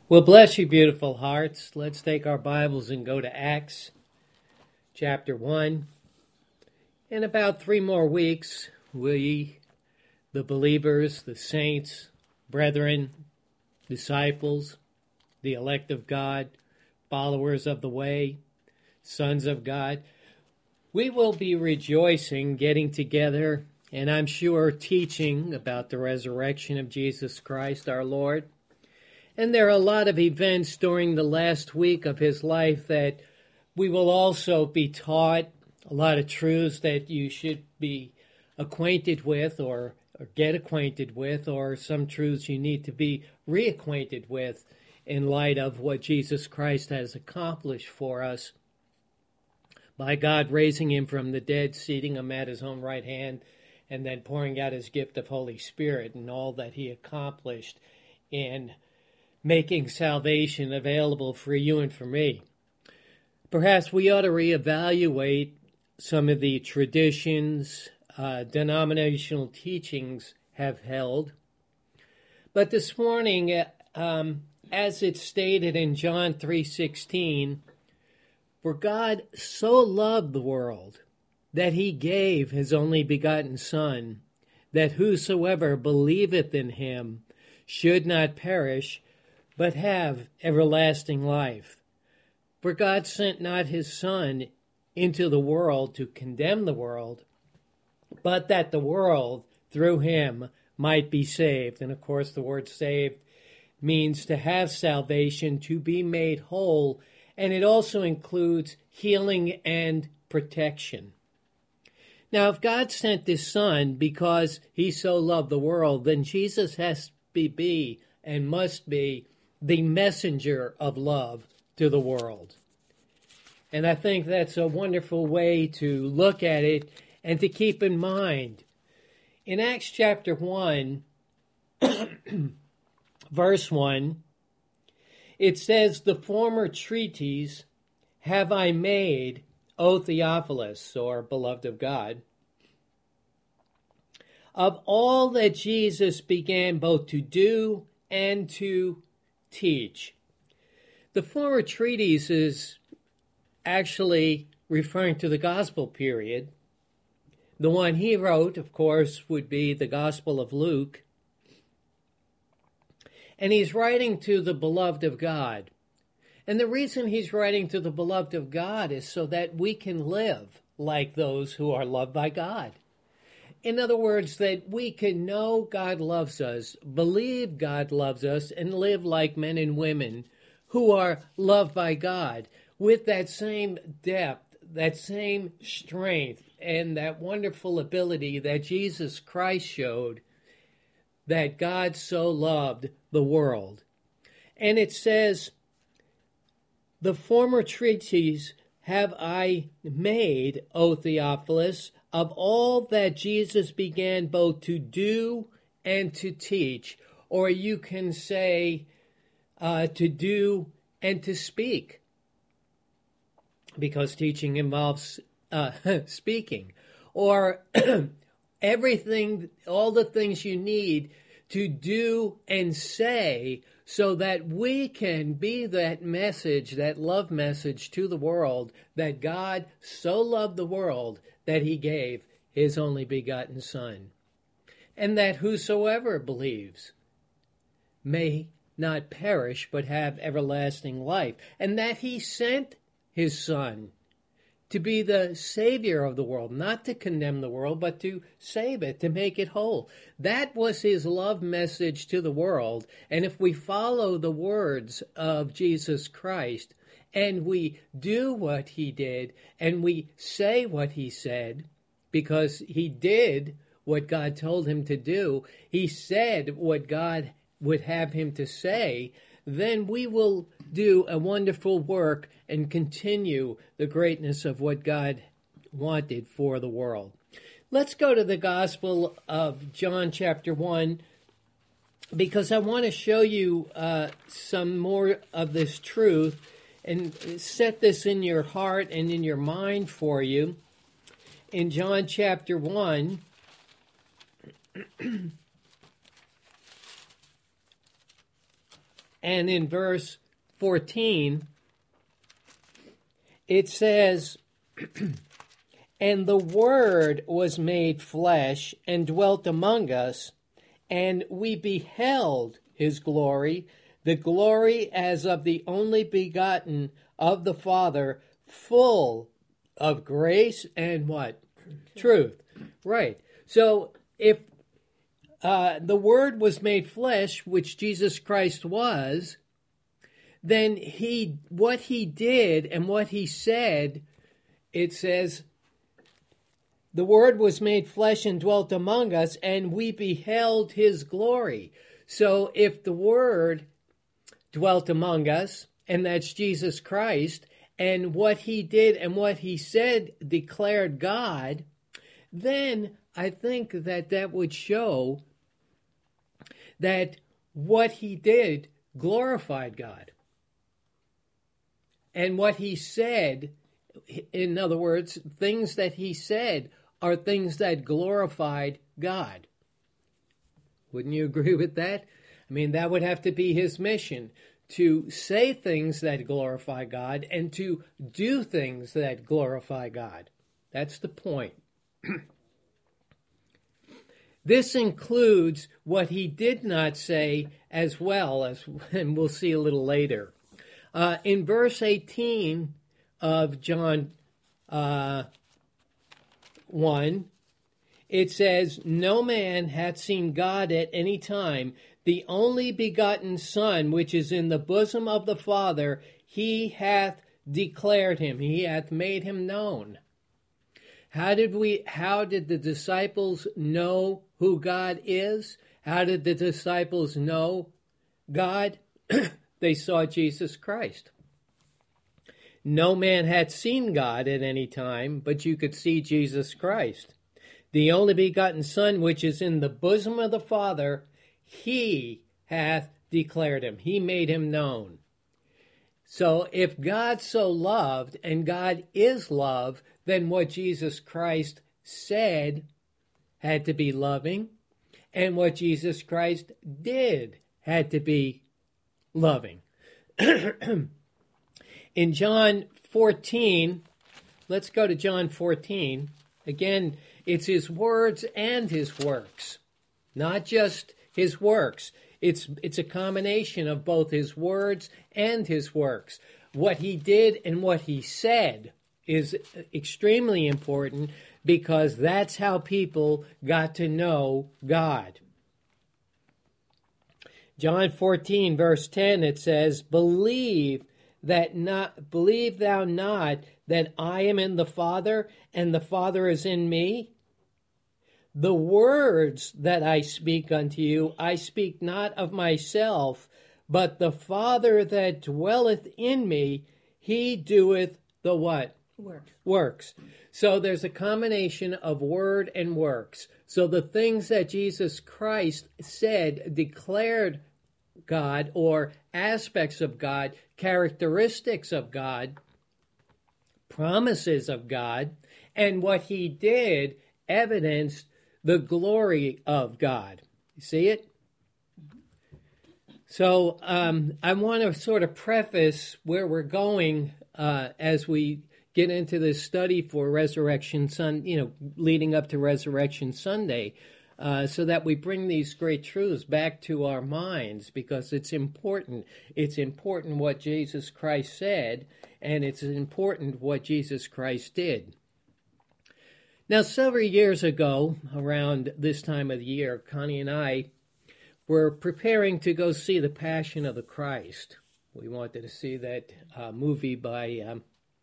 Well, bless you, beautiful hearts. Let's take our Bibles and go to Acts chapter 1. In about 3 more weeks, we, the believers, the saints, brethren, disciples, the elect of God, followers of the way, sons of God, we will be rejoicing, getting together, and I'm sure teaching about the resurrection of Jesus Christ, our Lord. And there are a lot of events during the last week of his life that we will also be taught, a lot of truths that you should be acquainted with or get acquainted with, or some truths you need to be reacquainted with in light of what Jesus Christ has accomplished for us by God raising him from the dead, seating him at his own right hand, and then pouring out his gift of Holy Spirit and all that he accomplished in making salvation available for you and for me. Perhaps we ought to reevaluate some of the traditions denominational teachings have held. But this morning, as it's stated in John 3:16, for God so loved the world that he gave his only begotten Son, that whosoever believeth in him should not perish, but have everlasting life. For God sent not his Son into the world to condemn the world, but that the world through him might be saved. And of course, the word saved means to have salvation, to be made whole, and it also includes healing and protection. Now, if God sent his Son because he so loved the world, then Jesus has to be and must be the messenger of love to the world. And I think that's a wonderful way to look at it and to keep in mind. In Acts chapter 1, verse 1, it says, "The former treatise have I made, O Theophilus," or beloved of God, "of all that Jesus began both to do and to teach." The former treatise is actually referring to the gospel period. The one he wrote, of course, would be the Gospel of Luke. And he's writing to the beloved of God. And the reason he's writing to the beloved of God is so that we can live like those who are loved by God. In other words, that we can know God loves us, believe God loves us, and live like men and women who are loved by God with that same depth, that same strength, and that wonderful ability that Jesus Christ showed, that God so loved the world. And it says, "The former treatise have I made, O Theophilus, of all that Jesus began both to do and to teach," or you can say to do and to speak, because teaching involves speaking, or everything, all the things you need to do and say so that we can be that message, that love message to the world, that God so loved the world that he gave his only begotten Son, and that whosoever believes may not perish but have everlasting life, and that he sent his Son to be the Savior of the world, not to condemn the world, but to save it, to make it whole. That was his love message to the world. And if we follow the words of Jesus Christ, and we do what he did, and we say what he said, because he did what God told him to do, he said what God would have him to say, then we will do a wonderful work and continue the greatness of what God wanted for the world. Let's go to the Gospel of John chapter 1, because I want to show you some more of this truth and set this in your heart and in your mind for you. In John chapter 1, And in verse 14, it says, "And the Word was made flesh and dwelt among us, and we beheld his glory, the glory as of the only begotten of the Father, full of grace and" what? Truth. Right. So if the Word was made flesh, which Jesus Christ was, then what he did and what he said, it says, the Word was made flesh and dwelt among us, and we beheld his glory. So if the Word dwelt among us, and that's Jesus Christ, and what he did and what he said declared God, then I think that would show that what he did glorified God. And what he said, in other words, things that he said are things that glorified God. Wouldn't you agree with that? I mean, that would have to be his mission, to say things that glorify God and to do things that glorify God. That's the point. This includes what he did not say as well, and we'll see a little later. In verse 18 of John 1, it says, "No man hath seen God at any time. The only begotten Son, which is in the bosom of the Father, he hath declared him." He hath made him known. How did the disciples know who God is? How did the disciples know God? They saw Jesus Christ. No man had seen God at any time, but you could see Jesus Christ. The only begotten Son, which is in the bosom of the Father, he hath declared him. He made him known. So if God so loved, and God is love, then what Jesus Christ said had to be loving, and what Jesus Christ did had to be loving. In John 14, let's go to John 14. Again, it's his words and his works, not just his works. It's a combination of both his words and his works. What he did and what he said is extremely important, because that's how people got to know God. John 14, verse 10, it says, Believe thou not that I am in the Father, and the Father is in me? The words that I speak unto you, I speak not of myself, but the Father that dwelleth in me, he doeth the what? Works. So there's a combination of word and works. So the things that Jesus Christ said declared God, or aspects of God, characteristics of God, promises of God, and what he did evidenced the glory of God. You see it? So I want to sort of preface where we're going as we get into this study for Resurrection Sunday, leading up to Resurrection Sunday, so that we bring these great truths back to our minds, because it's important. It's important what Jesus Christ said, and it's important what Jesus Christ did. Now, several years ago, around this time of the year, Connie and I were preparing to go see The Passion of the Christ. We wanted to see that movie by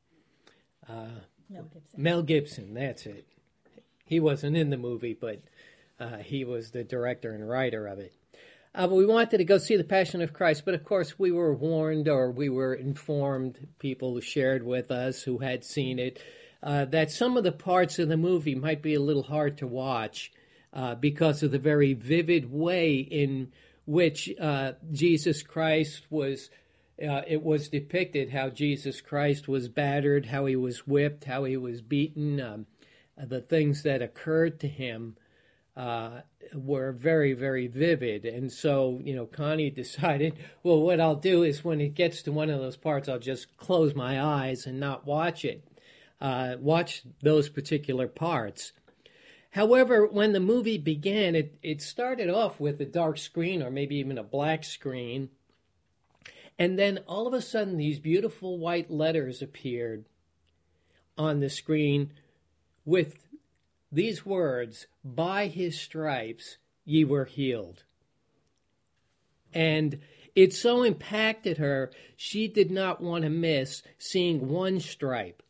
Mel Gibson, that's it. He wasn't in the movie, but he was the director and writer of it. But we wanted to go see The Passion of Christ, but of course we were warned, or we were informed, people who shared with us who had seen it, that some of the parts of the movie might be a little hard to watch because of the very vivid way in which Jesus Christ was, it was depicted how Jesus Christ was battered, how he was whipped, how he was beaten, the things that occurred to him. were very, very vivid. And so, Connie decided, well, what I'll do is when it gets to one of those parts, I'll just close my eyes and not watch it, watch those particular parts. However, when the movie began, it started off with a dark screen or maybe even a black screen. And then all of a sudden, these beautiful white letters appeared on the screen with these words, "By his stripes ye were healed." And it so impacted her, she did not want to miss seeing one stripe,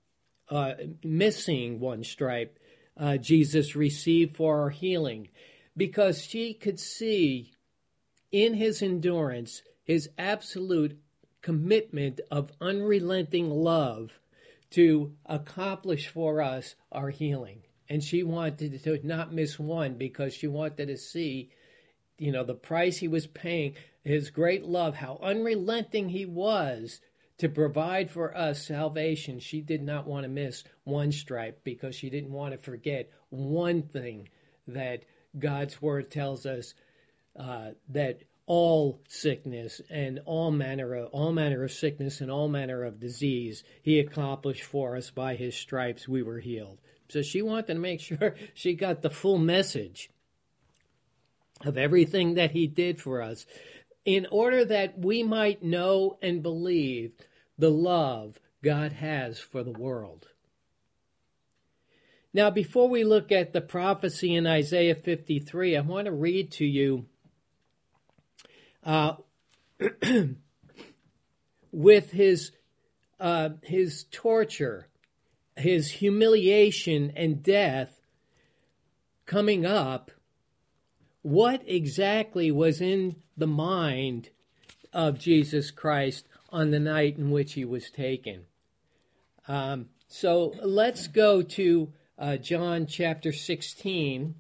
Jesus received for our healing, because she could see in his endurance his absolute commitment of unrelenting love to accomplish for us our healing. And she wanted to not miss one because she wanted to see, the price he was paying, his great love, how unrelenting he was to provide for us salvation. She did not want to miss one stripe because she didn't want to forget one thing that God's word tells us, that all sickness and all manner of sickness and all manner of disease he accomplished for us. By his stripes we were healed. So she wanted to make sure she got the full message of everything that he did for us, in order that we might know and believe the love God has for the world. Now, before we look at the prophecy in Isaiah 53, I want to read to you with his torture, his humiliation and death coming up, what exactly was in the mind of Jesus Christ on the night in which he was taken. So let's go to John chapter 16.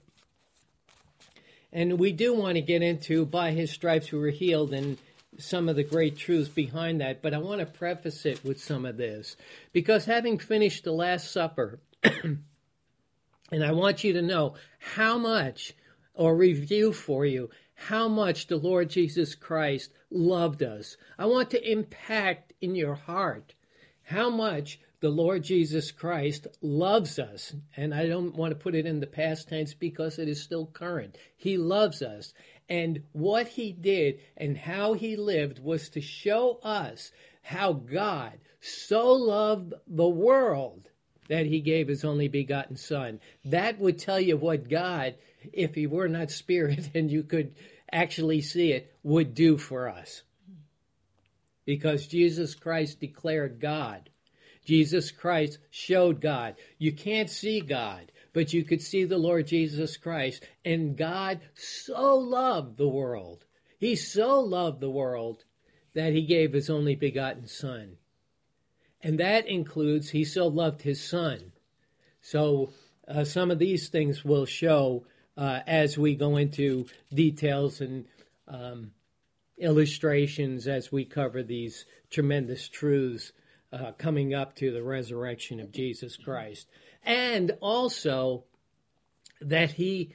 And we do want to get into by his stripes we were healed and some of the great truths behind that. But I want to preface it with some of this. Because having finished the Last Supper, and I want you to know how much, or review for you, how much the Lord Jesus Christ loved us. I want to impact in your heart how much the Lord Jesus Christ loves us. And I don't want to put it in the past tense because it is still current. He loves us. And what he did and how he lived was to show us how God so loved the world that he gave his only begotten Son. That would tell you what God, if he were not spirit and you could actually see it, would do for us. Because Jesus Christ declared God. Jesus Christ showed God. You can't see God, but you could see the Lord Jesus Christ. And God so loved the world. He so loved the world that he gave his only begotten Son. And that includes he so loved his Son. So some of these things will show as we go into details and illustrations as we cover these tremendous truths coming up to the resurrection of Jesus Christ. And also that he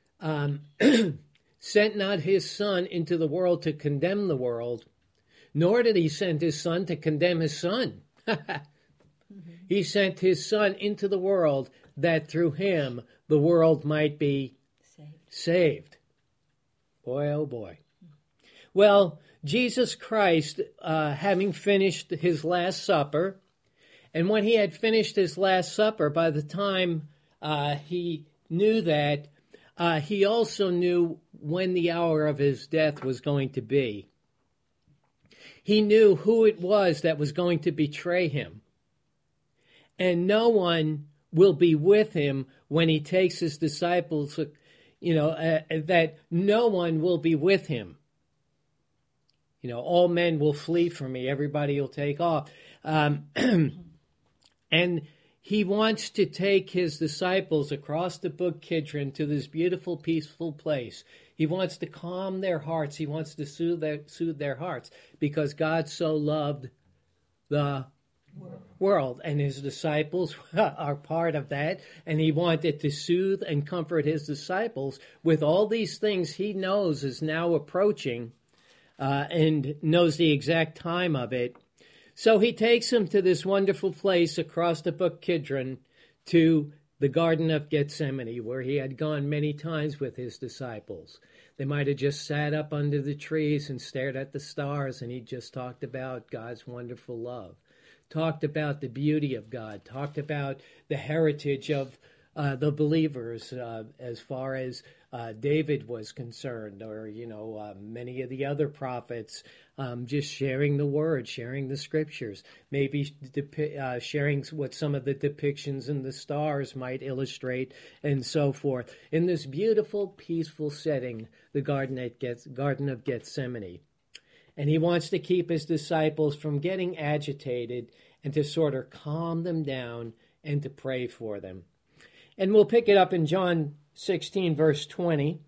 sent not his Son into the world to condemn the world, nor did he send his Son to condemn his Son. He sent his Son into the world that through him the world might be saved. Boy, oh boy. Well, Jesus Christ, having finished his Last Supper, and when he had finished his Last Supper, by the time he knew that, he also knew when the hour of his death was going to be. He knew who it was that was going to betray him. And no one will be with him when he takes his disciples, that no one will be with him. All men will flee from me. Everybody will take off. And he wants to take his disciples across the Brook Kidron to this beautiful, peaceful place. He wants to calm their hearts. He wants to soothe their hearts because God so loved the world. And his disciples are part of that. And he wanted to soothe and comfort his disciples with all these things he knows is now approaching and knows the exact time of it. So he takes them to this wonderful place across the brook Kidron to the Garden of Gethsemane, where he had gone many times with his disciples. They might have just sat up under the trees and stared at the stars, and he just talked about God's wonderful love, talked about the beauty of God, talked about the heritage of the believers as far as David was concerned, or, many of the other prophets, just sharing the word, sharing the scriptures, maybe sharing what some of the depictions in the stars might illustrate, and so forth. In this beautiful, peaceful setting, the Garden of Gethsemane. And he wants to keep his disciples from getting agitated and to sort of calm them down and to pray for them. And we'll pick it up in John 16, verse 20.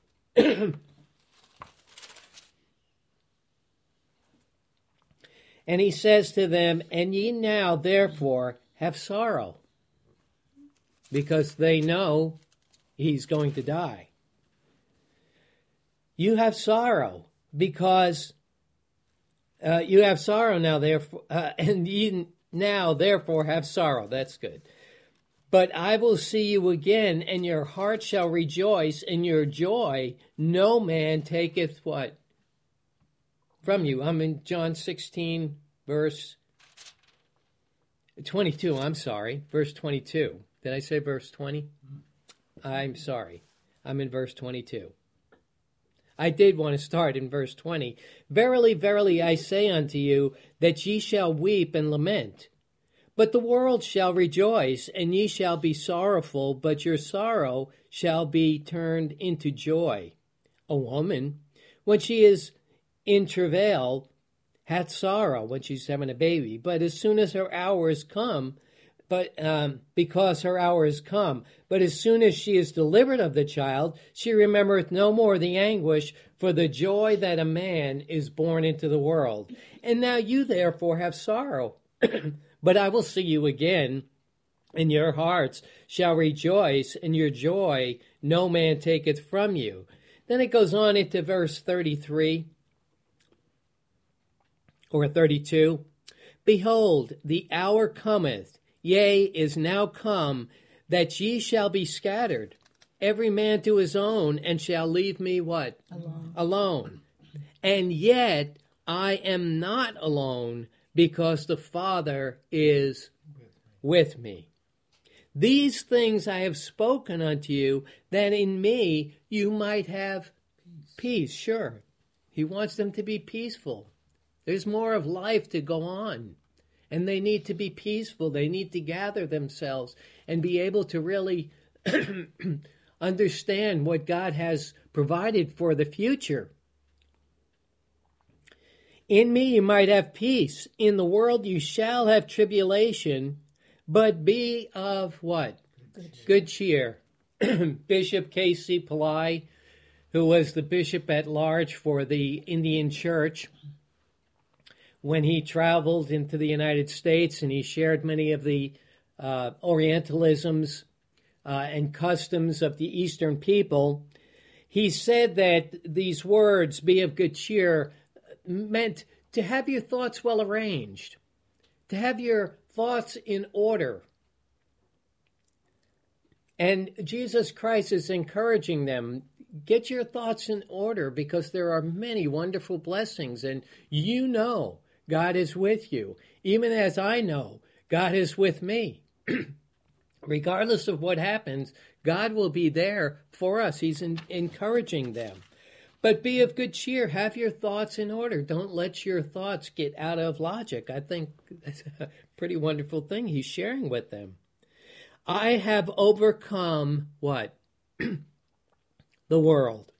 And he says to them, "And ye now therefore have sorrow," because they know he's going to die. You have sorrow because you have sorrow now, therefore, and ye now therefore have sorrow. That's good. "But I will see you again, and your heart shall rejoice, and your joy no man taketh" what? "From you." I'm in John 16, verse 22. I'm sorry, verse 22. Did I say verse 20? I'm sorry. I'm in verse 22. I did want to start in verse 20. "Verily, verily, I say unto you, that ye shall weep and lament. But the world shall rejoice, and ye shall be sorrowful, but your sorrow shall be turned into joy. A woman, when she is in travail, hath sorrow," when she's having a baby, "but as soon as her hour is come, because her hour is come, but as soon as she is delivered of the child, she remembereth no more the anguish for the joy that a man is born into the world. And now you therefore have sorrow, but I will see you again, and your hearts shall rejoice, and your joy no man taketh from you." Then it goes on into verse 33 or 32. "Behold, the hour cometh, yea, is now come, that ye shall be scattered, every man to his own, and shall leave me" what? Alone. "And yet I am not alone, because the Father is with me. These things I have spoken unto you, that in me you might have peace." Sure, he wants them to be peaceful. There's more of life to go on, and they need to be peaceful. They need to gather themselves and be able to really understand what God has provided for the future. "In me you might have peace. In the world you shall have tribulation, but be of" what? Good cheer. Bishop K.C. Pillai, who was the bishop at large for the Indian Church, when he traveled into the United States and he shared many of the Orientalisms and customs of the Eastern people, he said that these words, "be of good cheer," meant to have your thoughts well arranged, to have your thoughts in order. And Jesus Christ is encouraging them, get your thoughts in order, because there are many wonderful blessings, and you know God is with you, even as I know God is with me. Regardless of what happens, God will be there for us. He's encouraging them. "But be of good cheer. Have your thoughts in order. Don't let your thoughts get out of logic." I think that's a pretty wonderful thing he's sharing with them. "I have overcome" what? "The world."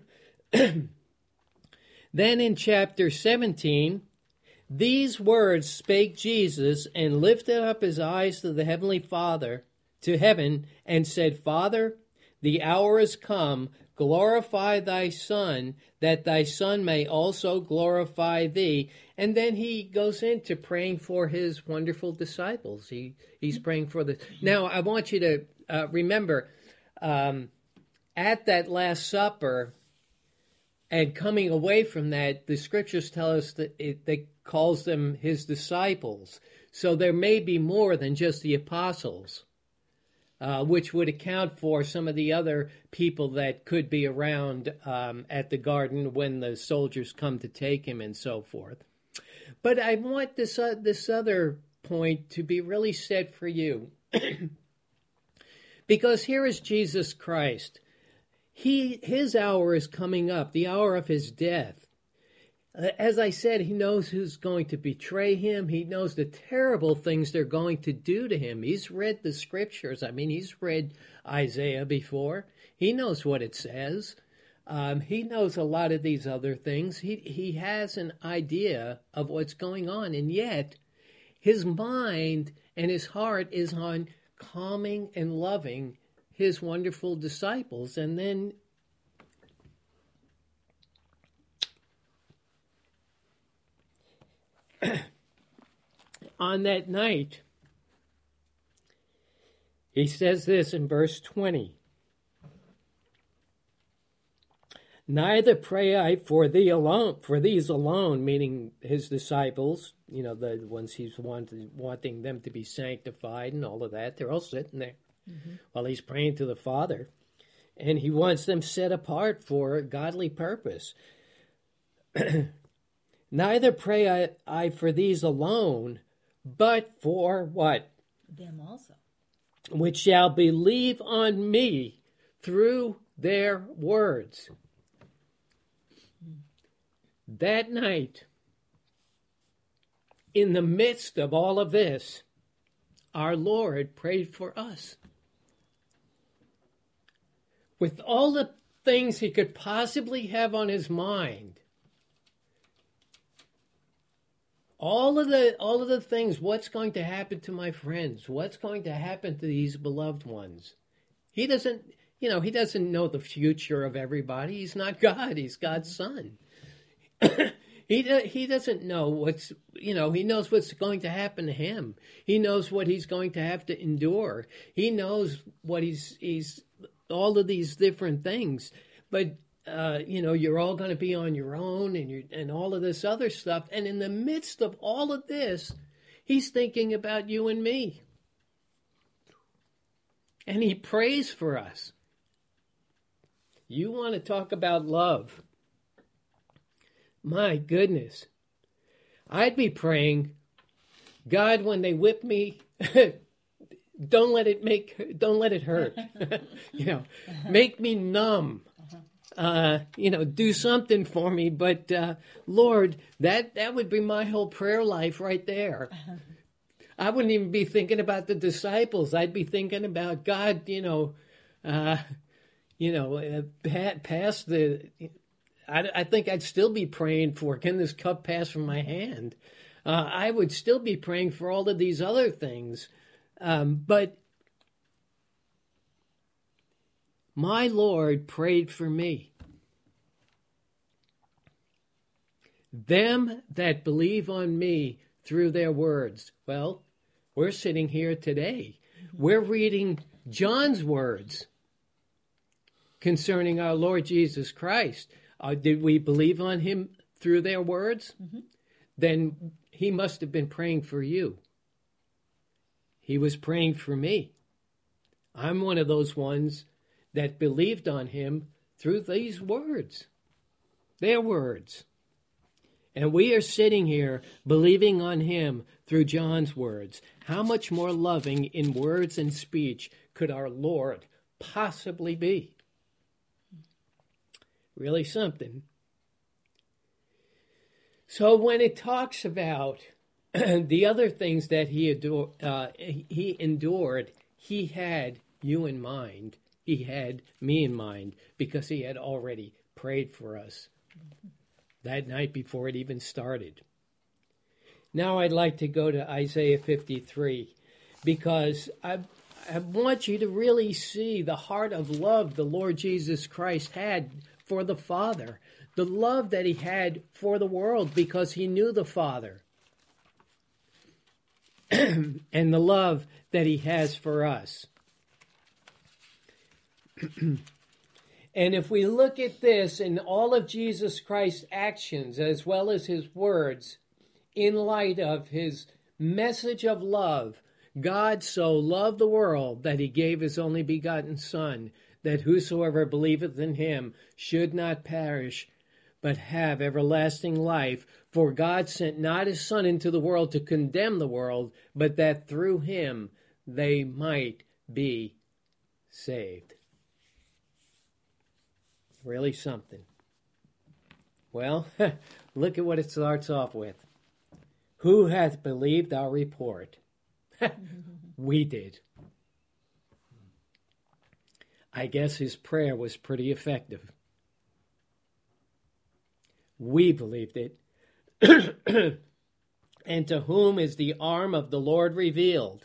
Then in chapter 17, "These words spake Jesus, and lifted up his eyes to the heavenly Father, to heaven, and said, Father, the hour is come. glorify thy Son, that thy Son may also glorify thee. And then he goes into praying for his wonderful disciples. He's praying for the... Now, I want you to remember, at that Last Supper, and coming away from that, the scriptures tell us that it calls them his disciples. So there may be more than just the apostles, which would account for some of the other people that could be around at the garden when the soldiers come to take him and so forth. But I want this other point to be really said for you. Because here is Jesus Christ. His hour is coming up, the hour of his death. As I said, he knows who's going to betray him. He knows the terrible things they're going to do to him. He's read the scriptures. I mean, he's read Isaiah before. He knows what it says. He knows a lot of these other things. He has an idea of what's going on, and yet his mind and his heart is on calming and loving his wonderful disciples. And then on that night, he says this in verse 20. Neither pray I for thee alone, for these alone, meaning his disciples, the ones he's wanting them to be sanctified and all of that. They're all sitting there while he's praying to the Father. And he wants them set apart for a godly purpose. Neither pray I for these alone, but for what? Them also. Which shall believe on me through their words. That night, in the midst of all of this, our Lord prayed for us. With all the things he could possibly have on his mind, all of the things, what's going to happen to my friends, what's going to happen to these beloved ones. He doesn't know the future of everybody. He's not God. He's God's son. He doesn't know he knows what's going to happen to him. He knows what he's going to have to endure. He knows what he's all of these different things. But, you're all going to be on your own and all of this other stuff. And in the midst of all of this, he's thinking about you and me. And he prays for us. You want to talk about love. My goodness. I'd be praying, God, when they whip me, don't let it hurt. Make me numb. Do something for me. But Lord, that would be my whole prayer life right there. I wouldn't even be thinking about the disciples. I'd be thinking about God, past the... I think I'd still be praying for, can this cup pass from my hand? I would still be praying for all of these other things. But my Lord prayed for me. Them that believe on me through their words. Well, we're sitting here today. We're reading John's words concerning our Lord Jesus Christ. Did we believe on him through their words? Mm-hmm. Then he must have been praying for you. He was praying for me. I'm one of those ones that believed on him through these words, their words. And we are sitting here believing on him through John's words. How much more loving in words and speech could our Lord possibly be? Really something. So when it talks about the other things that he endured, he had you in mind. He had me in mind because he had already prayed for us that night before it even started. Now I'd like to go to Isaiah 53 because I want you to really see the heart of love the Lord Jesus Christ had for the Father, the love that he had for the world because he knew the Father, and the love that he has for us. And if we look at this and all of Jesus Christ's actions as well as his words in light of his message of love, God so loved the world that he gave his only begotten Son, that whosoever believeth in him should not perish, but have everlasting life. For God sent not his Son into the world to condemn the world, but that through him they might be saved. Really something. Well, look at what it starts off with. Who hath believed our report? We did. I guess his prayer was pretty effective. We believed it. And to whom is the arm of the Lord revealed?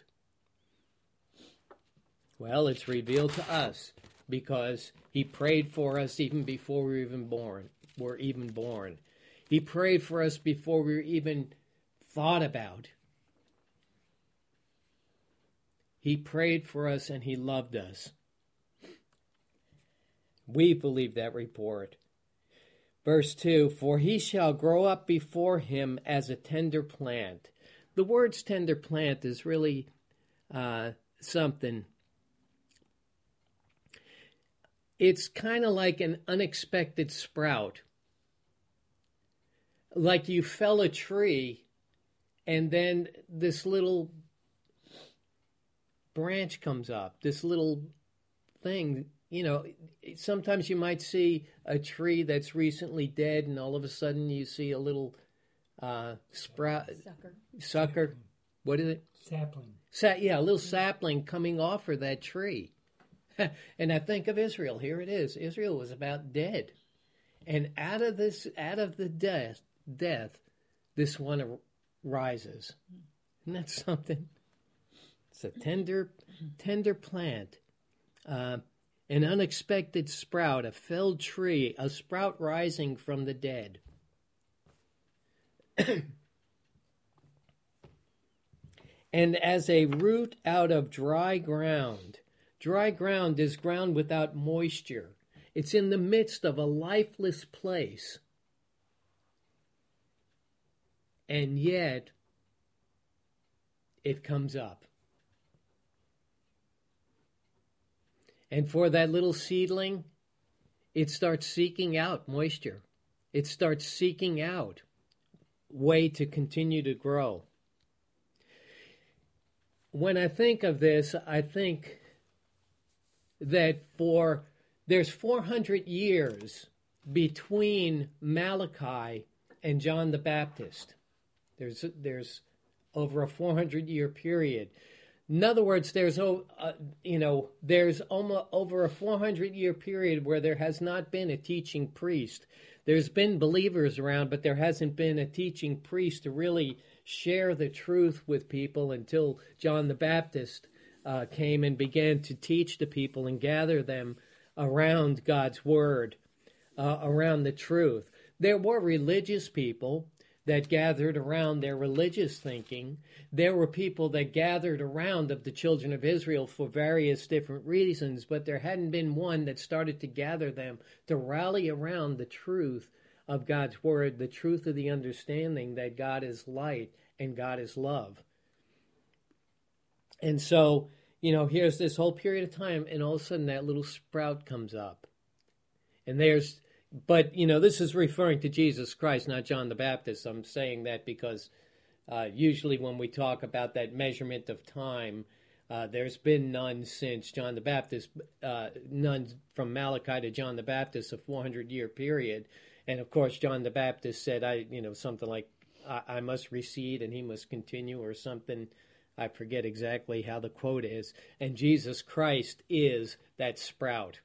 Well, it's revealed to us because he prayed for us even before we were even born. He prayed for us before we were even thought about. He prayed for us and he loved us. We believe that report. Verse 2, for he shall grow up before him as a tender plant. The words tender plant is really something. It's kind of like an unexpected sprout. Like you fell a tree and then this little branch comes up, this little thing. You know, sometimes you might see a tree that's recently dead and all of a sudden you see a little sprout. Sucker. What is it? Sapling. A little sapling coming off of that tree. And I think of Israel. Here it is. Israel was about dead. And out of the death, this one rises. Isn't that something? It's a tender plant. An unexpected sprout, a felled tree, a sprout rising from the dead. And as a root out of dry ground. Dry ground is ground without moisture. It's in the midst of a lifeless place. And yet, it comes up. And for that little seedling, it starts seeking out moisture. It starts seeking out way to continue to grow. When I think of this, I think that there's 400 years between Malachi and John the Baptist. There's over a 400-year period. In other words, there's almost over a 400-year period where there has not been a teaching priest. There's been believers around, but there hasn't been a teaching priest to really share the truth with people until John the Baptist came and began to teach the people and gather them around God's word, around the truth. There were religious people that gathered around their religious thinking. There were people that gathered around of the children of Israel for various different reasons, but there hadn't been one that started to gather them to rally around the truth of God's word, the truth of the understanding that God is light and God is love. And so, here's this whole period of time, and all of a sudden that little sprout comes up. And this is referring to Jesus Christ, not John the Baptist. I'm saying that because usually when we talk about that measurement of time, there's been none since John the Baptist, none from Malachi to John the Baptist, a 400-year period. And of course, John the Baptist said, something like, I must recede and he must continue, or something. I forget exactly how the quote is. And Jesus Christ is that sprout.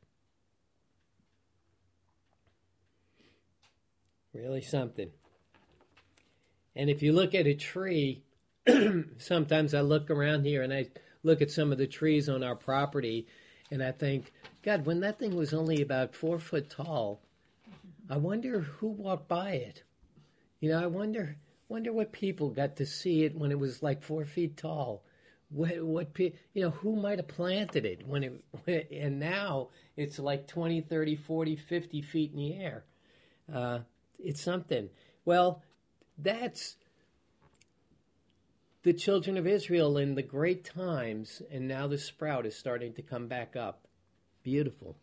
Really something. And if you look at a tree, sometimes I look around here and I look at some of the trees on our property, and I think, God, when that thing was only about 4 foot tall, I wonder who walked by it. I wonder what people got to see it when it was like 4 feet tall. Who might have planted it and now it's like 20, 30, 40, 50 feet in the air. It's something. Well, that's the children of Israel in the great times, and now the sprout is starting to come back up. Beautiful.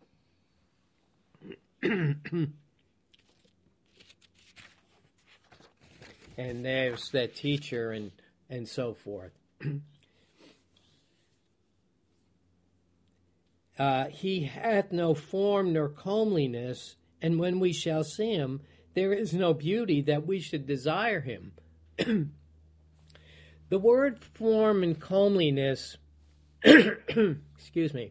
And there's that teacher and so forth. He hath no form nor comeliness, and when we shall see him, there is no beauty that we should desire him. The word form and comeliness, excuse me,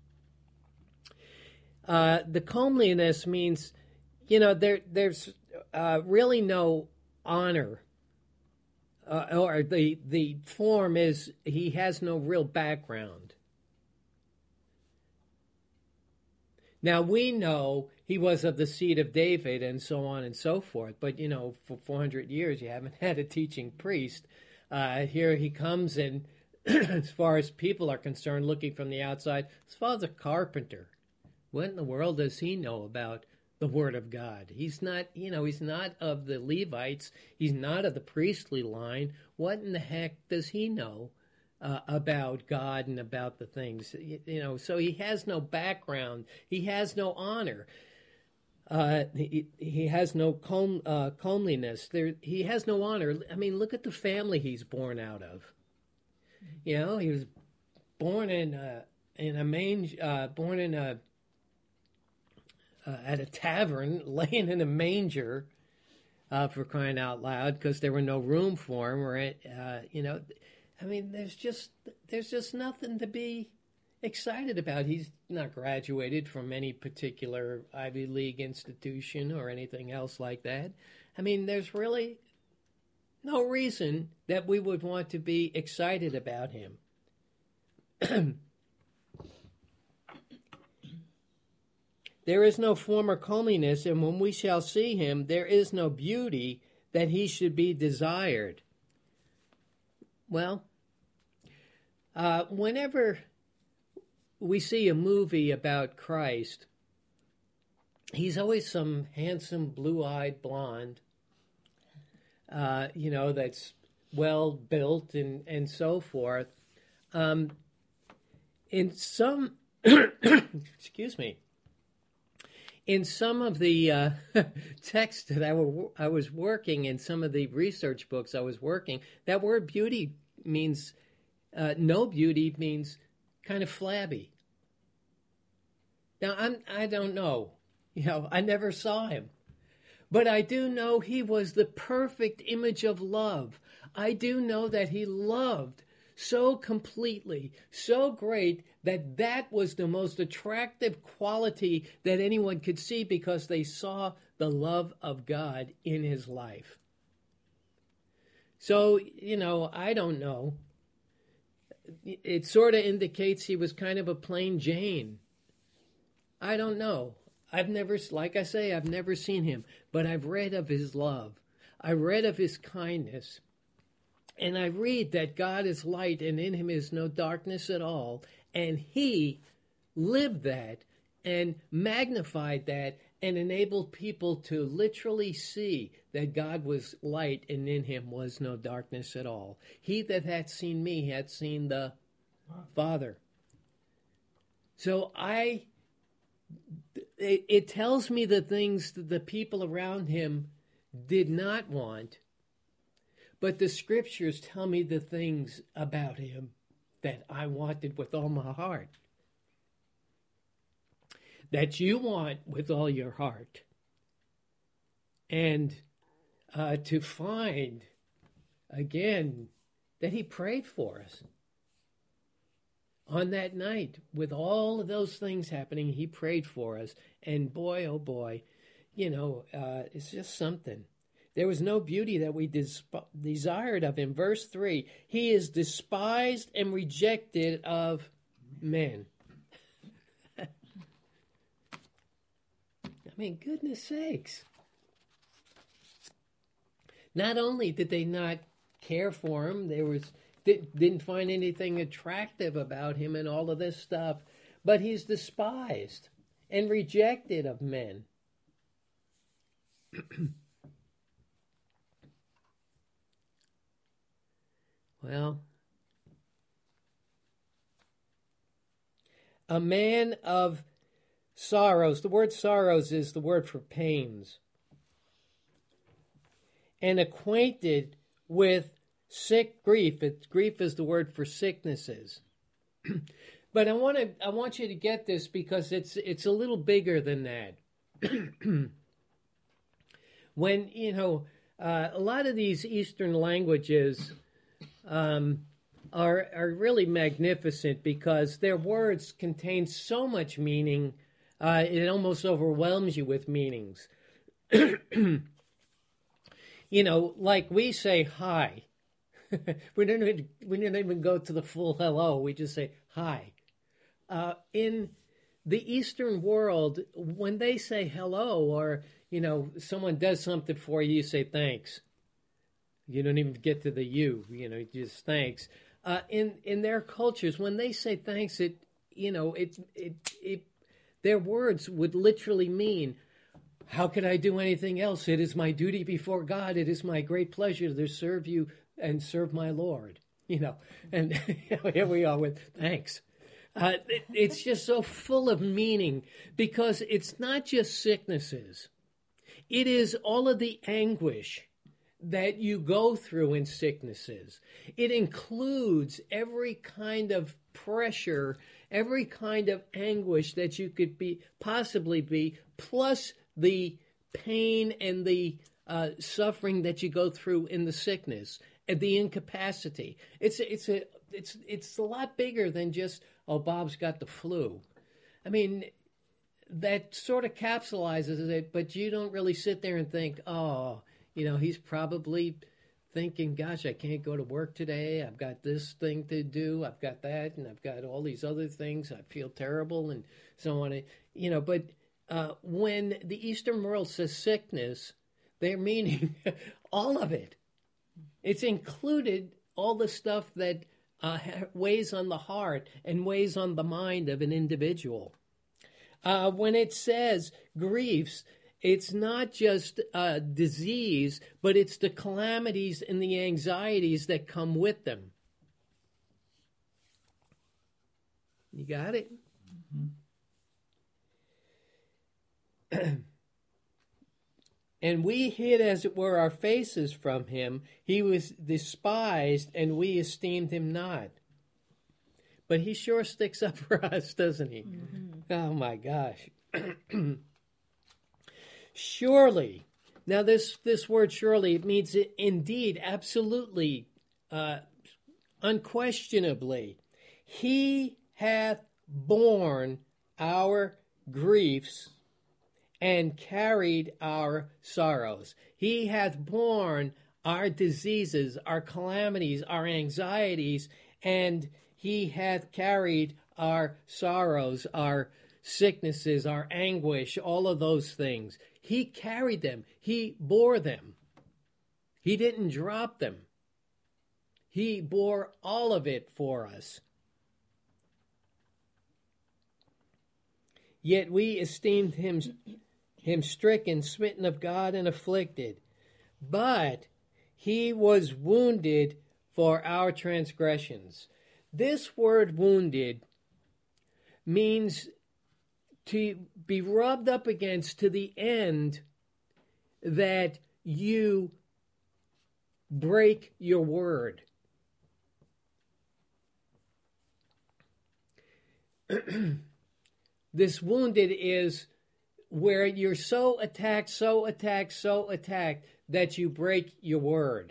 the comeliness means, there's really no honor, or the form is he has no real background. Now, we know he was of the seed of David and so on and so forth, but, for 400 years you haven't had a teaching priest. Here he comes, and as far as people are concerned, looking from the outside, his father's a carpenter. What in the world does he know about the Word of God? He's not, he's not of the Levites. He's not of the priestly line. What in the heck does he know about God and about the things? So he has no background. He has no honor. He has no comeliness. He has no honor. I mean, look at the family he's born out of. He was born in a mange, born in a at a tavern, laying in a manger, for crying out loud, because there were no room for him. Or I mean, there's just nothing to be excited about. He's not graduated from any particular Ivy League institution or anything else like that. I mean, there's really no reason that we would want to be excited about him. There is no form or comeliness, and when we shall see him, there is no beauty that he should be desired. Well, whenever we see a movie about Christ, he's always some handsome, blue-eyed blonde, that's well-built and so forth. In some, excuse me, in some of the texts that I was working, in some of the research books I was working, that word beauty means, no beauty means kind of flabby. Now, I don't know. I never saw him. But I do know he was the perfect image of love. I do know that he loved so completely, so great, that was the most attractive quality that anyone could see, because they saw the love of God in his life. So, I don't know. It sort of indicates he was kind of a plain Jane. I don't know. I've never seen him, but I've read of his love. I read of his kindness. And I read that God is light and in him is no darkness at all. And he lived that and magnified that and enabled people to literally see that God was light and in him was no darkness at all. He that hath seen me hath seen the Father. So it tells me the things that the people around him did not want. But the scriptures tell me the things about him that I wanted with all my heart. That you want with all your heart. And to find, again, that he prayed for us. On that night, with all of those things happening, he prayed for us. And boy, oh boy, it's just something. There was no beauty that we desired of him. Verse 3, he is despised and rejected of men. I mean, goodness sakes. Not only did they not care for him, didn't find anything attractive about him and all of this stuff, but he's despised and rejected of men. Well, a man of sorrows. The word sorrows is the word for pains. And acquainted with sick grief. Grief is the word for sicknesses. But I want you to get this because it's a little bigger than that. When, a lot of these Eastern languages are really magnificent because their words contain so much meaning, it almost overwhelms you with meanings. Like we say hi. we don't even go to the full hello. We just say hi. In the Eastern world, when they say hello or, someone does something for you, you say thanks. You don't even get to the you, just thanks. In their cultures, when they say thanks, their words would literally mean, how could I do anything else? It is my duty before God. It is my great pleasure to serve you and serve my Lord. And here we are with thanks. It's just so full of meaning because it's not just sicknesses. It is all of the anguish that you go through in sicknesses. It includes every kind of pressure, every kind of anguish that you could possibly be, plus the pain and the suffering that you go through in the sickness and the incapacity. It's a lot bigger than just, oh, Bob's got the flu. I mean, that sort of capsulizes it, but you don't really sit there and think, oh, he's probably thinking, gosh, I can't go to work today. I've got this thing to do. I've got that, and I've got all these other things. I feel terrible, and so on. But when the Eastern world says sickness, they're meaning all of it. It's included all the stuff that weighs on the heart and weighs on the mind of an individual. When it says griefs, it's not just disease, but it's the calamities and the anxieties that come with them. You got it? Mm-hmm. And we hid, as it were, our faces from him. He was despised, and we esteemed him not. But he sure sticks up for us, doesn't he? Mm-hmm. Oh, my gosh. Surely. Now, this word surely, it means indeed, absolutely, unquestionably. He hath borne our griefs and carried our sorrows. He hath borne our diseases, our calamities, our anxieties, and he hath carried our sorrows, our sicknesses, our anguish, all of those things. He carried them. He bore them. He didn't drop them. He bore all of it for us. Yet we esteemed him stricken, smitten of God, and afflicted. But he was wounded for our transgressions. This word wounded means to be rubbed up against to the end that you break your word. This wounded is where you're so attacked that you break your word.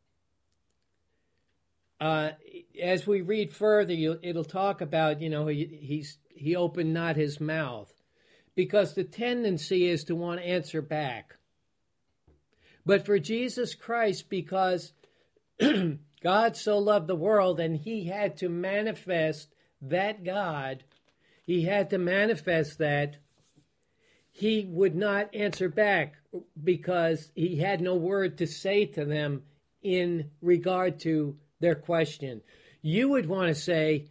As we read further, it'll talk about, he opened not his mouth, because the tendency is to want to answer back. But for Jesus Christ, because God so loved the world and he had to manifest that God, he had to manifest that, he would not answer back because he had no word to say to them in regard to their question. You would want to say,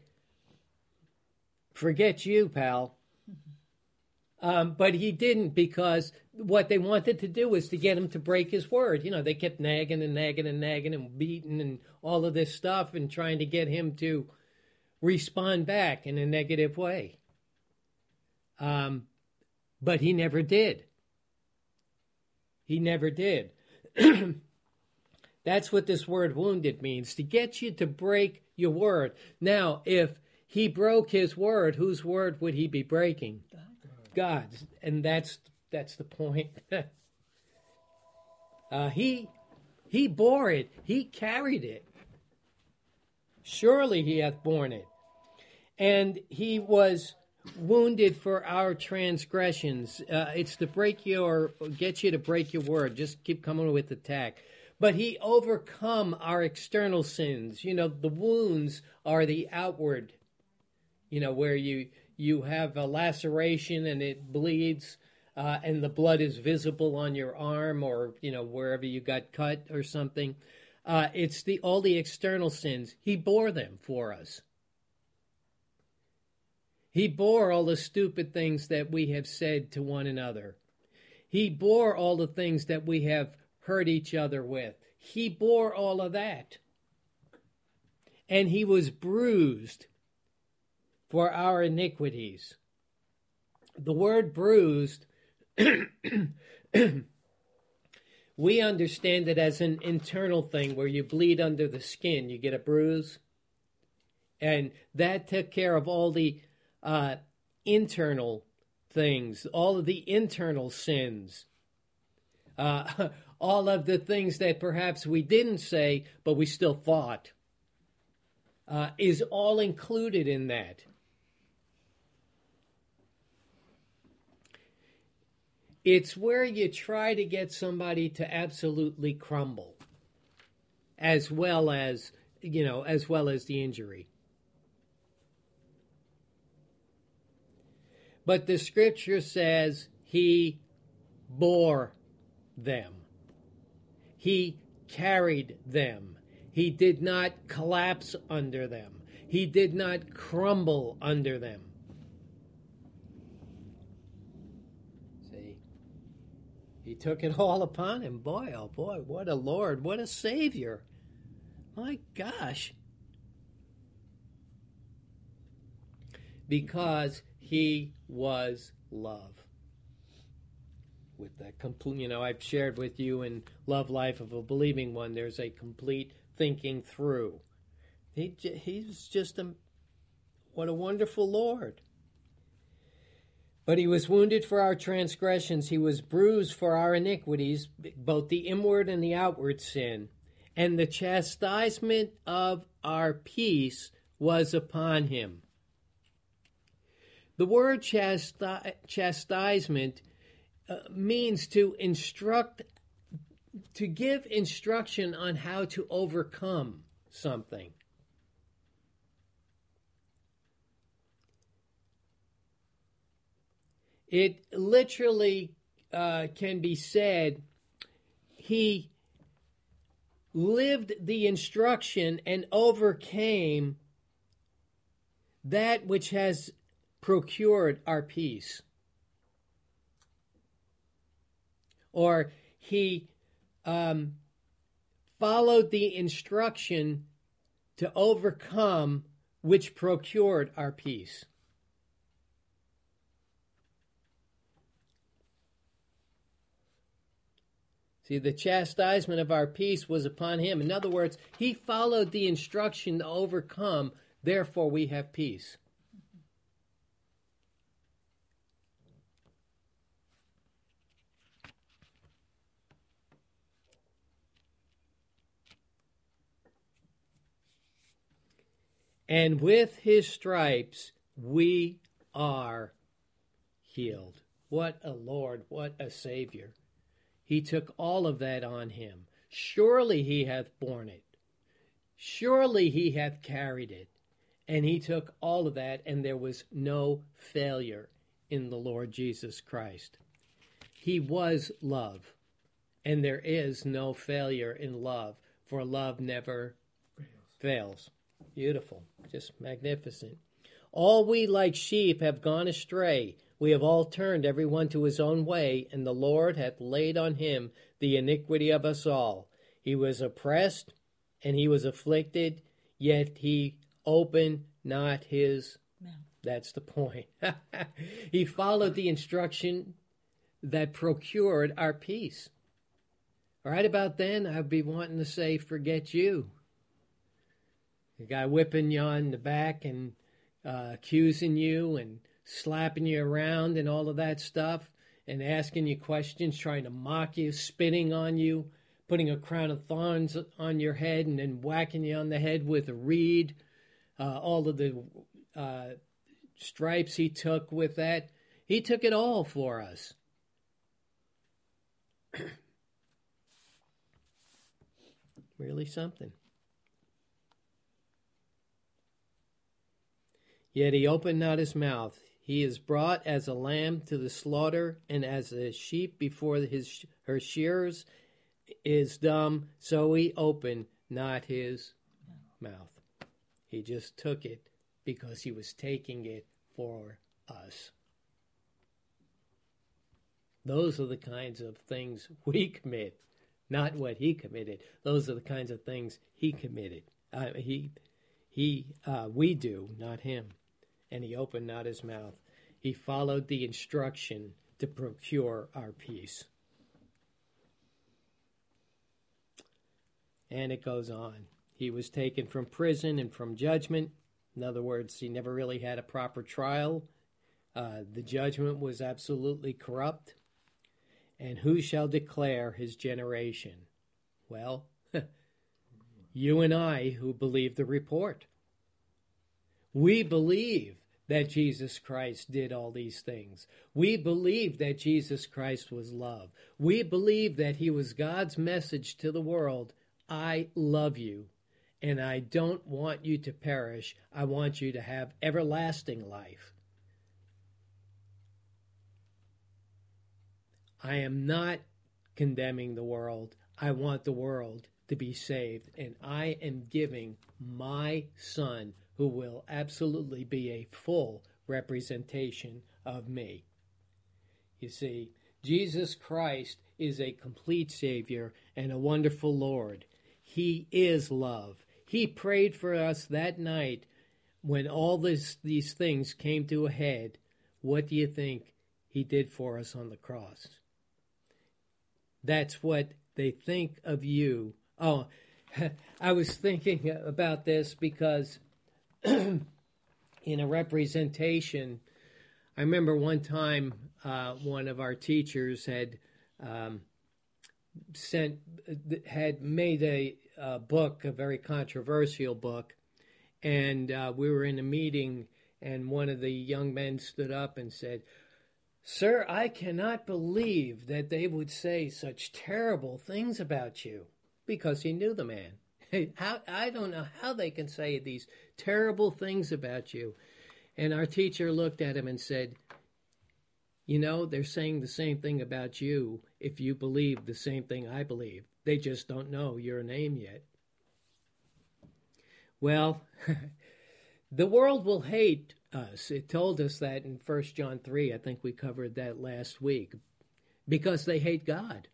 forget you, pal. But he didn't, because what they wanted to do was to get him to break his word. They kept nagging and nagging and nagging and beating and all of this stuff and trying to get him to respond back in a negative way. But he never did. He never did. That's what this word wounded means, to get you to break your word. Now, if he broke his word, whose word would he be breaking? God's. And that's the point. He bore it. He carried it. Surely he hath borne it. And he was wounded for our transgressions. It's to get you to break your word. Just keep coming with attack. But he overcome our external sins. The wounds are the outward, where you have a laceration and it bleeds, and the blood is visible on your arm or, wherever you got cut or something. It's all the external sins. He bore them for us. He bore all the stupid things that we have said to one another. He bore all the things that we have hurt each other with. He bore all of that. And he was bruised for our iniquities. The word bruised, we understand it as an internal thing where you bleed under the skin. You get a bruise. And that took care of all the internal things, all of the internal sins, all of the things that perhaps we didn't say, but we still thought, is all included in that. It's where you try to get somebody to absolutely crumble, as well as the injury. But the scripture says he bore them. He carried them. He did not collapse under them. He did not crumble under them. See, he took it all upon him. Boy, oh boy, what a Lord, what a Savior. My gosh. Because he was love. With that complete, I've shared with you in Love Life of a Believing One, there's a complete thinking through. He's just what a wonderful Lord. But he was wounded for our transgressions. He was bruised for our iniquities, both the inward and the outward sin. And the chastisement of our peace was upon him. The word chastisement means to instruct, to give instruction on how to overcome something. It literally can be said, he lived the instruction and overcame that which has procured our peace. Or he followed the instruction to overcome which procured our peace. See, the chastisement of our peace was upon him. In other words, he followed the instruction to overcome, therefore we have peace. And with his stripes we are healed. What a Lord, what a Savior. He took all of that on him. Surely he hath borne it. Surely he hath carried it. And he took all of that, and there was no failure in the Lord Jesus Christ. He was love, and there is no failure in love, for love never fails. Beautiful, just magnificent. All we like sheep have gone astray. We have all turned every one to his own way, and the Lord hath laid on him the iniquity of us all. He was oppressed, and he was afflicted, yet he opened not his mouth. That's the point. He followed the instruction that procured our peace. Right about then, I'd be wanting to say, forget you. The guy whipping you on the back and accusing you and slapping you around and all of that stuff and asking you questions, trying to mock you, spitting on you, putting a crown of thorns on your head and then whacking you on the head with a reed. All of the stripes he took with that. He took it all for us. Really something. Yet he opened not his mouth. He is brought as a lamb to the slaughter, and as a sheep before her shearers is dumb, so he opened not his mouth. He just took it because he was taking it for us. Those are the kinds of things we commit, not what he committed. Those are the kinds of things he committed. We do, not him. And he opened not his mouth. He followed the instruction to procure our peace. And it goes on. He was taken from prison and from judgment. In other words, he never really had a proper trial. The judgment was absolutely corrupt. And who shall declare his generation? Well, you and I who believe the report. We believe that Jesus Christ did all these things. We believe that Jesus Christ was love. We believe that he was God's message to the world. I love you, and I don't want you to perish. I want you to have everlasting life. I am not condemning the world. I want the world to be saved, and I am giving my son, who will absolutely be a full representation of me. You see, Jesus Christ is a complete Savior and a wonderful Lord. He is love. He prayed for us that night when all these things came to a head. What do you think he did for us on the cross? That's what they think of you. Oh, I was thinking about this because in a representation, I remember one time one of our teachers had made a book, a very controversial book, and we were in a meeting, and one of the young men stood up and said, "Sir, I cannot believe that they would say such terrible things about you," because he knew the man. I don't know how they can say these terrible things about you. And our teacher looked at him and said, "You know, they're saying the same thing about you if you believe the same thing I believe. They just don't know your name yet." Well, the world will hate us. It told us that in 1 John 3. I think we covered that last week. Because they hate God.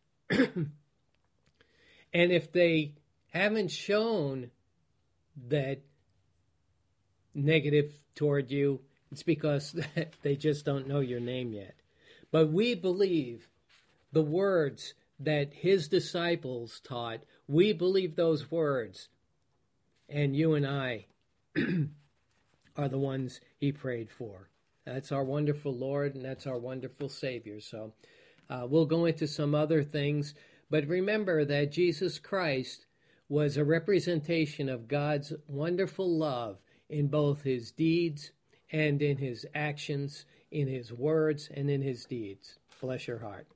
And if they haven't shown that negative toward you, it's because they just don't know your name yet. But we believe the words that his disciples taught. We believe those words. And you and I are the ones he prayed for. That's our wonderful Lord, and that's our wonderful Savior. So we'll go into some other things. But remember that Jesus Christ was a representation of God's wonderful love in both his deeds and in his actions, in his words and in his deeds. Bless your heart.